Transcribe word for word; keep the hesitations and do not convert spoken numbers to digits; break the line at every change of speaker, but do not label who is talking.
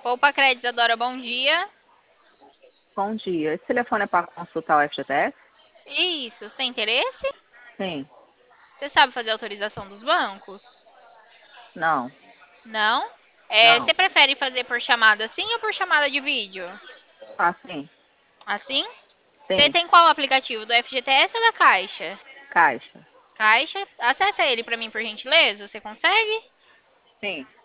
Poupa Crédito Adora, bom dia.
Bom dia. Esse telefone é para consultar o F G T S?
Isso, você tem interesse?
Sim.
Você sabe fazer autorização dos bancos?
Não.
Não? É,
Não.
você prefere fazer por chamada assim ou por chamada de vídeo?
Ah, sim.
Assim? Você
Sim.
tem qual aplicativo? Do F G T S ou da Caixa?
Caixa.
Caixa? Acessa ele pra mim, por gentileza. Você consegue?
Sim.